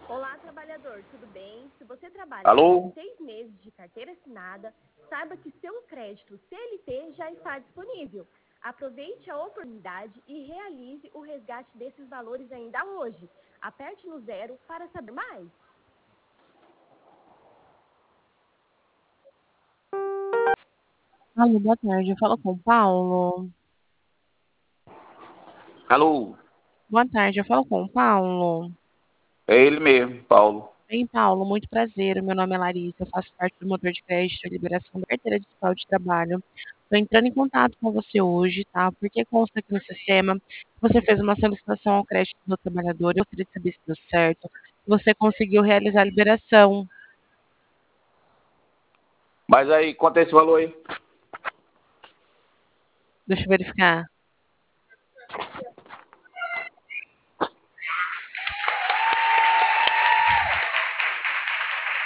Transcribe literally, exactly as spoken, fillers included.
Olá, trabalhador, tudo bem? Se você trabalha Alô? com seis meses de carteira assinada, saiba que seu crédito C L T já está disponível. Aproveite a oportunidade e realize o resgate desses valores ainda hoje. Aperte no zero para saber mais. Alô, boa tarde. Eu falo com o Paulo. Alô? Boa tarde, eu falo com o Paulo. É ele mesmo, Paulo. Bem, Paulo, muito prazer. Meu nome é Larissa, eu faço parte do motor de crédito e liberação da carteira digital de trabalho. Estou entrando em contato com você hoje, tá? Porque consta aqui no sistema que você fez uma solicitação ao crédito do trabalhador. Eu queria saber se deu certo, se você conseguiu realizar a liberação. Mas aí, quanto é esse valor aí? Deixa eu verificar.